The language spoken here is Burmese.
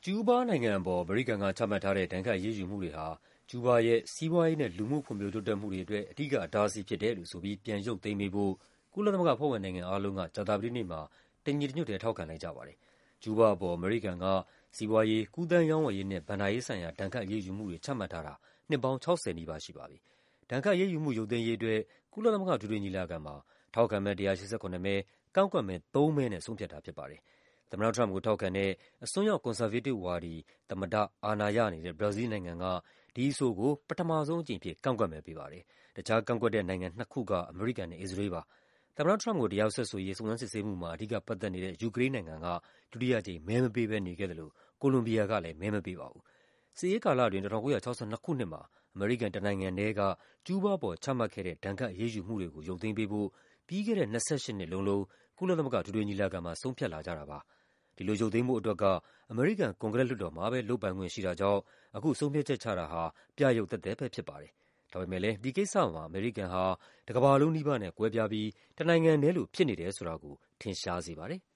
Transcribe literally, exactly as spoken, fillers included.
ကျူးဘားနိုင်ငံအပေါ်အမေရိကန်ကချမှတ်ထားတဲ့ဒဏ်ခတ်အရေးယူမှုတွေဟာကျူးဘားရဲ့စီးပွားရေးနဲ့လူမှုဖွံ့ဖြိုးတိုးတက်မှုတွေအတွက်အဓိကအတားအဆီးဖြစ်တယ်လို့ဆိုပြီးပြန်ရုပ်သိမ်းပေးဖို့ကုလသမဂ္ဂအဖွဲ့ဝင်နိုင်ငံအားလုံးကကြာသပတေးနေ့မှာတညီတညွတ်တည်းထောက်ခံလိုက်ကြပါတယ်။ကျူးဘားအပေါ်အမေရိကန်ကစီးပွားရေး၊ကူးသန်းရောင်းဝယ်ရေးနဲ့ဘဏ္ဍာရေးဆိုင်ရာဒဏ်ခတ်အရေးယူမှုတွေချမှတ်ထားတာနှစ်ပေါင်းခြောက်ဆယ်နီးပါးရှိပါပြီ။ဒဏ်ခတ်အရေးယူမှုရုပ်သိမ်းရေးအတွက်ကုလသမဂ္ဂအထွေထွေညီလာခံမှာထောက်ခံမဲ ၁၈၇ မဲ၊ကန့်ကွက်မဲ သုံးမဲနဲ့ဆုံးဖြတ်တာဖြစ်ပါတယ်။ သမ္မတထရမ့်ပ်ကိုထောက်ခံတဲ့အစွန်းရောက်ကွန်ဆာဗေးတစ်ဝါဒီသမ္မတအာဏာရနေတဲ့ဘရာဇီးလ်နိုင်ငံကဒီအဆိုကိုပထမဆုံးအကြိမ်အဖြစ်ကန့်ကွက်မဲပေးပါတယ်။တခြားကန့်ကွက်တဲ့နိုင်ငံနှစ်ခုကအမေရိကန်နဲ့အစ္စရေးလ်ပါ။သမ္မတထရမ့်ပ်ကိုတရားစွဲဆိုရေးစုံစမ်းစစ်ဆေးမှုမှာအဓိကပတ်သက်နေတဲ့ယူကရိန်းနိုင်ငံကဒုတိယအကြိမ်မဲမပေးဘဲနေခဲ့သလိုကိုလမ်ဘီယာကလည်းမဲမပေးပါဘူး။စစ်အေးကာလအတွင်း၁၉၆၂ခုနှစ်မှာအမေရိကန်တနိုင်ငံတည်းကကျူးဘားအပေါ်ချမှတ်ခဲ့တဲ့ဒဏ်ခတ်အရေးယူမှုတွေကိုရုပ်သိမ်းပေးဖို့ပြီးခဲ့တဲ့၂၈နှစ်လုံးလုံးကုလသမဂ္ဂအထွေထွေညီလာခံမှာဆုံးဖြတ်လာကြတာပါ။ဒီလိုရုပ်သိမ်းဖို့အတွက်ကအမေရိကန်ကွန်ဂရက်လွှတ်တော်မှာပဲလုပ်ပိုင်ခွင့်ရှိတာကြောင့်အခုဆုံးဖြတ်ချက်ချတာဟာပြယုဂ်သက်သက်ပဲဖြစ်ပါတယ်။ဒါပေမဲ့လည်းဒီကိစ္စမှာအမေရိကန်ဟာတကမ္ဘာလုံးနီးပါးနဲ့ကွဲပြားပြီးတနိုင်ငံတည်းလိုဖြစ်နေတယ်ဆိုတာကိုထင်ရှားစေပါတယ်။